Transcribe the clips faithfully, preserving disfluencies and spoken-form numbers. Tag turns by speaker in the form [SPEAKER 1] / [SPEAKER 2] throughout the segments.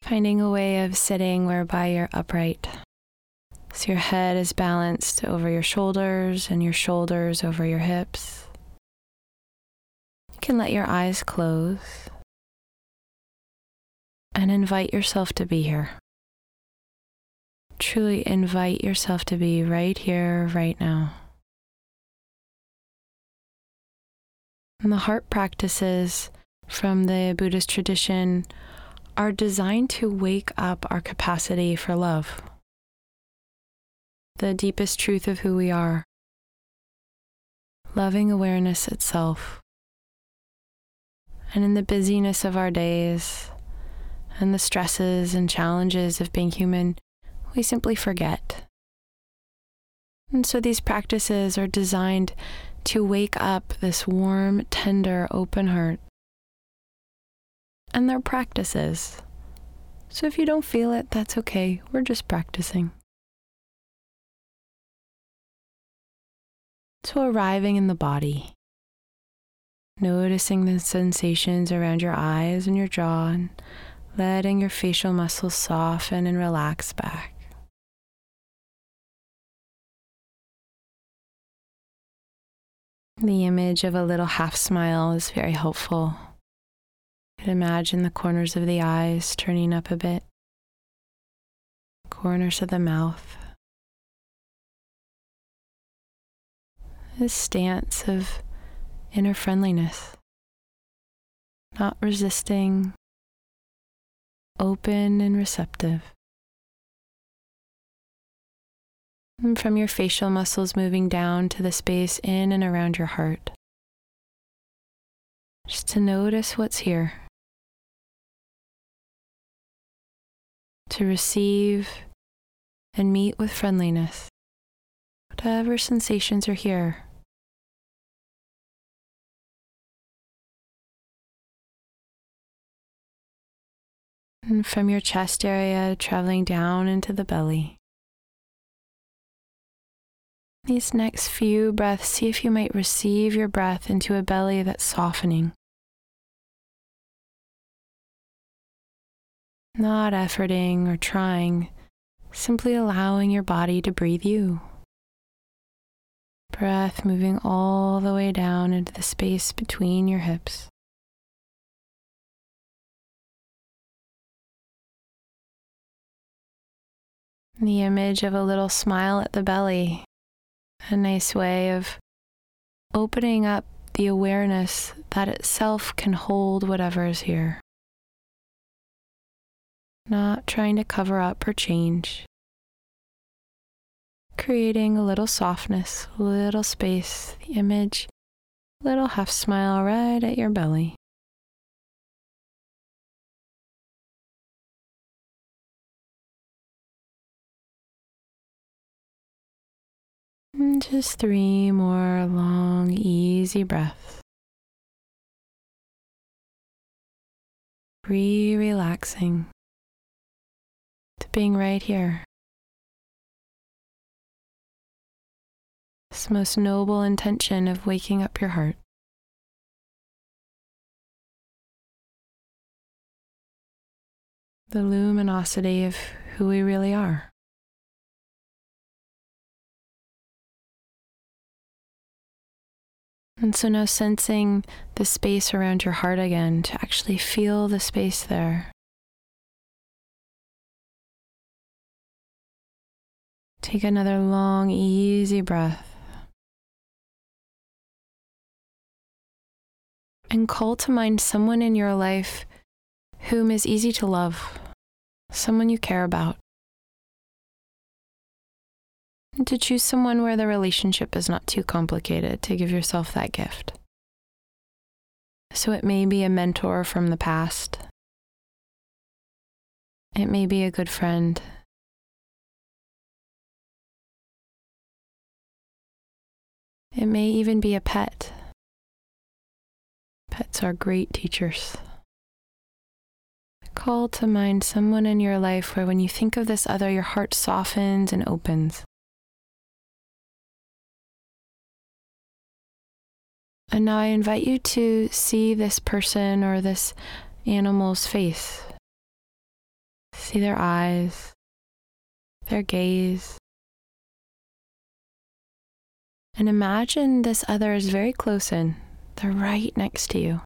[SPEAKER 1] Finding a way of sitting whereby you're upright. So your head is balanced over your shoulders and your shoulders over your hips. You can let your eyes close and invite yourself to be here. Truly invite yourself to be right here, right now. And the heart practices from the Buddhist tradition are designed to wake up our capacity for love, the deepest truth of who we are, loving awareness itself. And in the busyness of our days and the stresses and challenges of being human, we simply forget. And so these practices are designed to wake up this warm, tender, open heart. And they're practices. So if you don't feel it, that's okay. We're just practicing. So arriving in the body, noticing the sensations around your eyes and your jaw, and letting your facial muscles soften and relax back. The image of a little half smile is very helpful. You can imagine the corners of the eyes turning up a bit, corners of the mouth. This stance of inner friendliness, not resisting, open and receptive. And from your facial muscles moving down to the space in and around your heart. Just to notice what's here. To receive and meet with friendliness, whatever sensations are here. And from your chest area, traveling down into the belly. These next few breaths, see if you might receive your breath into a belly that's softening. Not efforting or trying, simply allowing your body to breathe you. Breath moving all the way down into the space between your hips. The image of a little smile at the belly, a nice way of opening up the awareness that itself can hold whatever is here. Not trying to cover up or change. Creating a little softness, a little space, the image, little half smile right at your belly. And just three more long, easy breaths. Re-relaxing to being right here. This most noble intention of waking up your heart. The luminosity of who we really are. And so now sensing the space around your heart again, to actually feel the space there. Take another long, easy breath. And call to mind someone in your life whom is easy to love, someone you care about. And to choose someone where the relationship is not too complicated, to give yourself that gift. So it may be a mentor from the past. It may be a good friend. It may even be a pet. Pets are great teachers. Call to mind someone in your life where when you think of this other, your heart softens and opens. And now I invite you to see this person or this animal's face. See their eyes, their gaze. And imagine this other is very close in. They're right next to you.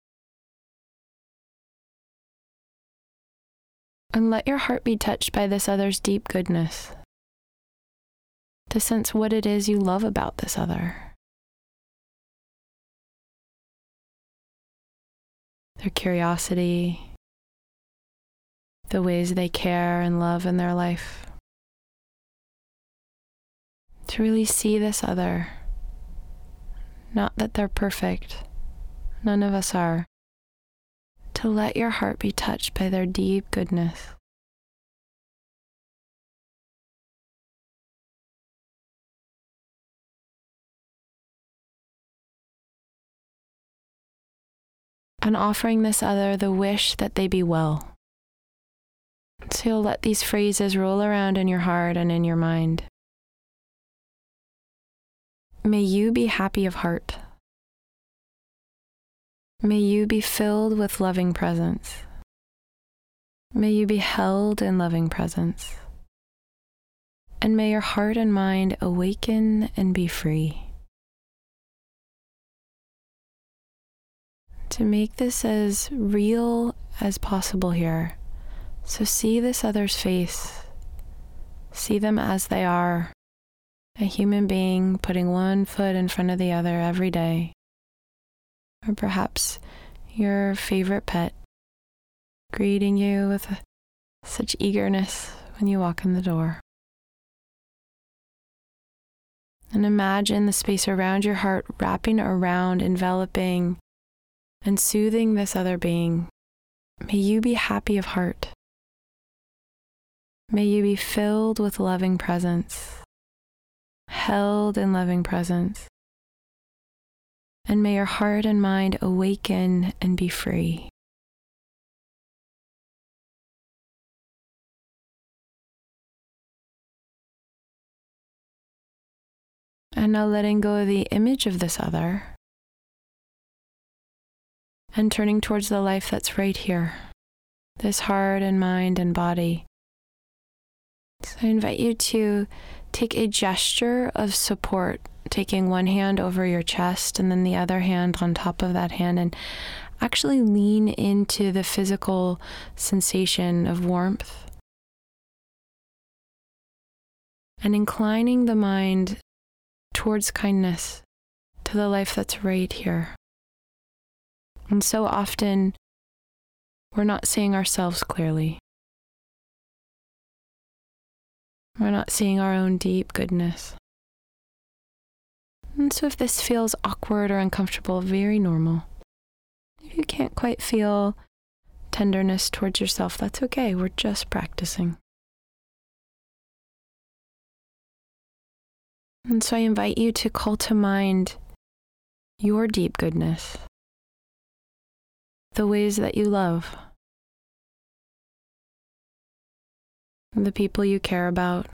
[SPEAKER 1] And let your heart be touched by this other's deep goodness, to sense what it is you love about this other. Their curiosity, the ways they care and love in their life. To really see this other, not that they're perfect, none of us are, to let your heart be touched by their deep goodness. And offering this other the wish that they be well. So you'll let these phrases roll around in your heart and in your mind. May you be happy of heart. May you be filled with loving presence. May you be held in loving presence. And may your heart and mind awaken and be free. To make this as real as possible here, so see this other's face. See them as they are, a human being putting one foot in front of the other every day. Or perhaps your favorite pet greeting you with such eagerness when you walk in the door. And imagine the space around your heart wrapping around, enveloping, and soothing this other being. May you be happy of heart. May you be filled with loving presence, held in loving presence. And may your heart and mind awaken and be free. And now letting go of the image of this other and turning towards the life that's right here, this heart and mind and body. So I invite you to take a gesture of support, taking one hand over your chest and then the other hand on top of that hand, and actually lean into the physical sensation of warmth. And inclining the mind towards kindness, to the life that's right here. And so often, we're not seeing ourselves clearly. We're not seeing our own deep goodness. And so if this feels awkward or uncomfortable, very normal. If you can't quite feel tenderness towards yourself, that's okay. We're just practicing. And so I invite you to call to mind your deep goodness, the ways that you love, the people you care about,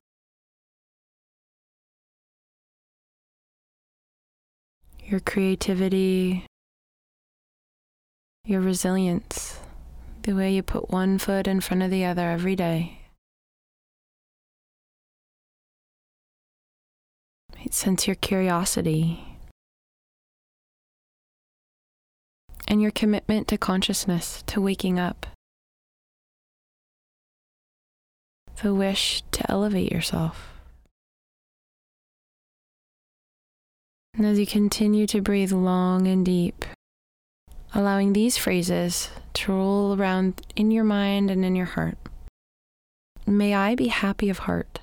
[SPEAKER 1] your creativity, your resilience, the way you put one foot in front of the other every day. Sense your curiosity and your commitment to consciousness, to waking up, the wish to elevate yourself. And as you continue to breathe long and deep, allowing these phrases to roll around in your mind and in your heart. May I be happy of heart.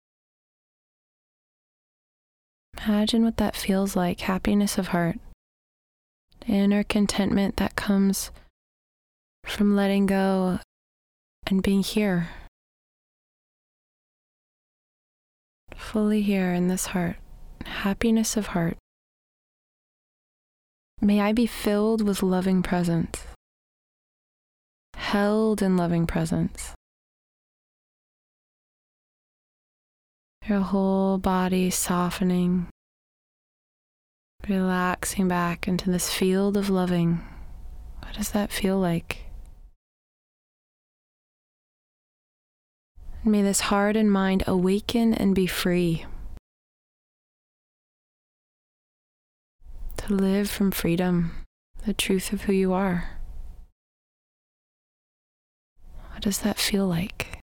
[SPEAKER 1] Imagine what that feels like, happiness of heart. The inner contentment that comes from letting go and being here. Fully here in this heart. Happiness of heart. May I be filled with loving presence. Held in loving presence. Your whole body softening, relaxing back into this field of loving. What does that feel like? May this heart and mind awaken and be free. To live from freedom, the truth of who you are. What does that feel like?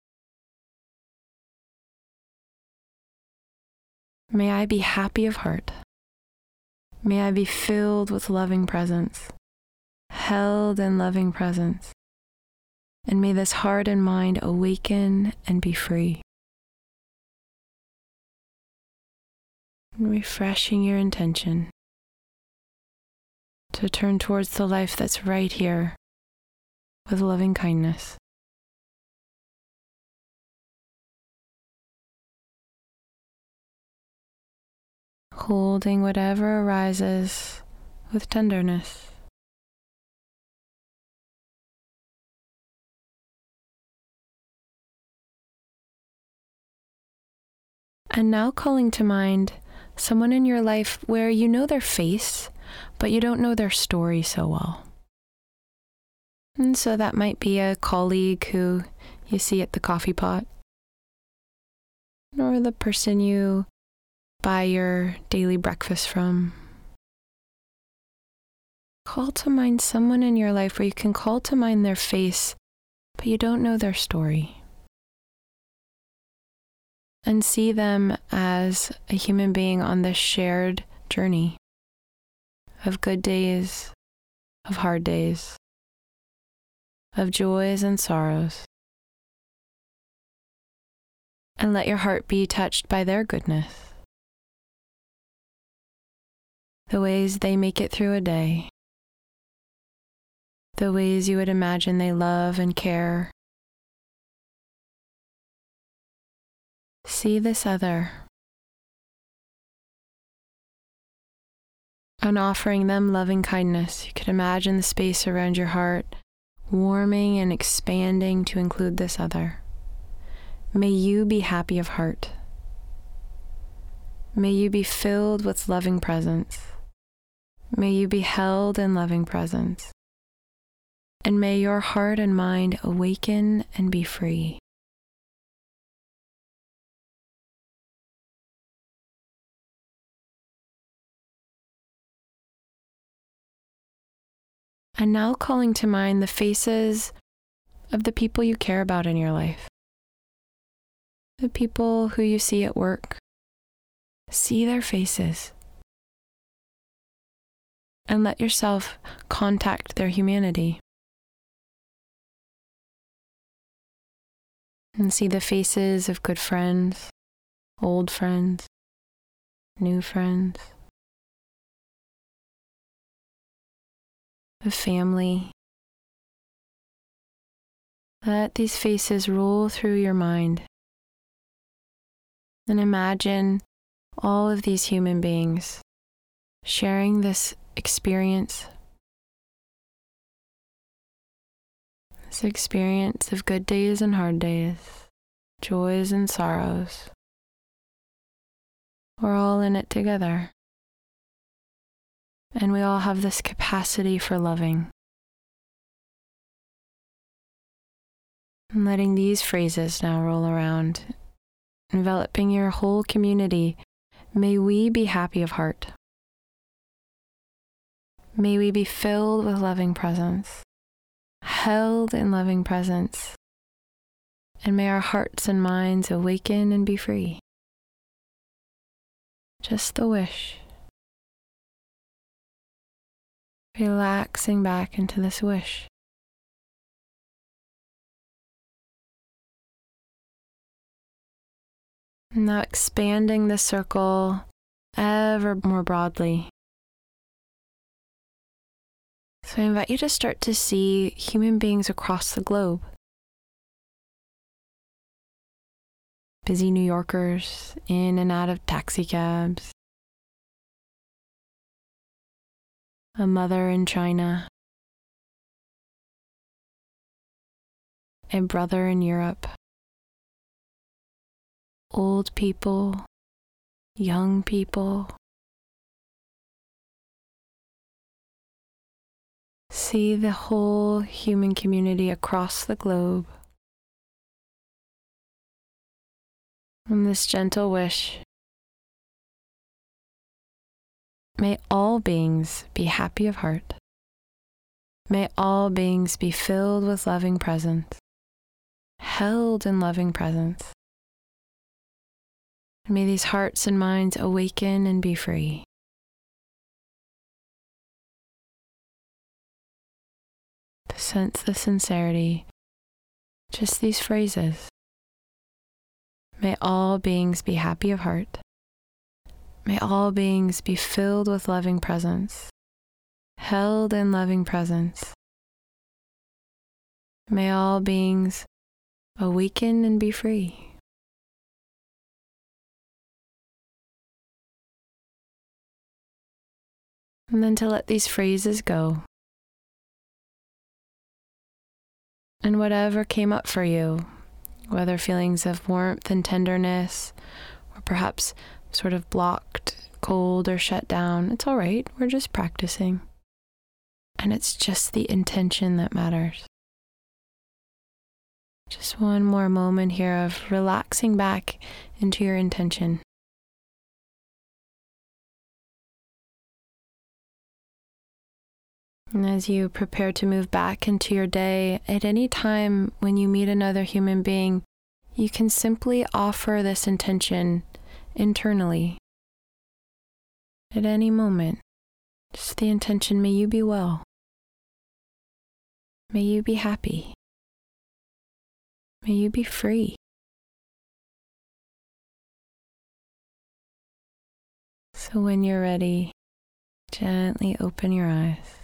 [SPEAKER 1] May I be happy of heart. May I be filled with loving presence, held in loving presence. And may this heart and mind awaken and be free. Refreshing your intention to turn towards the life that's right here with loving kindness. Holding whatever arises with tenderness. And now calling to mind someone in your life where you know their face, but you don't know their story so well. And so that might be a colleague who you see at the coffee pot, or the person you buy your daily breakfast from. Call to mind someone in your life where you can call to mind their face, but you don't know their story. And see them as a human being on this shared journey of good days, of hard days, of joys and sorrows. And let your heart be touched by their goodness, the ways they make it through a day, the ways you would imagine they love and care. See this other, and offering them loving kindness. You could imagine the space around your heart warming and expanding to include this other. May you be happy of heart. May you be filled with loving presence. May you be held in loving presence. And may your heart and mind awaken and be free. And now calling to mind the faces of the people you care about in your life. The people who you see at work. See their faces. And let yourself contact their humanity. And see the faces of good friends, old friends, new friends. The family. Let these faces roll through your mind. And imagine all of these human beings sharing this experience. This experience of good days and hard days, joys and sorrows. We're all in it together. And we all have this capacity for loving. And letting these phrases now roll around, enveloping your whole community. May we be happy of heart. May we be filled with loving presence, held in loving presence. And may our hearts and minds awaken and be free. Just the wish. Relaxing back into this wish. Now expanding the circle ever more broadly. So I invite you to start to see human beings across the globe. Busy New Yorkers in and out of taxi cabs. A mother in China. A brother in Europe. Old people, young people. See the whole human community across the globe. And this gentle wish, may all beings be happy of heart. May all beings be filled with loving presence, held in loving presence. And may these hearts and minds awaken and be free. To sense the sincerity, just these phrases. May all beings be happy of heart. May all beings be filled with loving presence, held in loving presence. May all beings awaken and be free. And then to let these phrases go. And whatever came up for you, whether feelings of warmth and tenderness, or perhaps sort of blocked, cold, or shut down, it's all right. We're just practicing. And it's just the intention that matters. Just one more moment here of relaxing back into your intention. And as you prepare to move back into your day, at any time when you meet another human being, you can simply offer this intention internally. At any moment, just the intention, may you be well. May you be happy. May you be free. So when you're ready, gently open your eyes.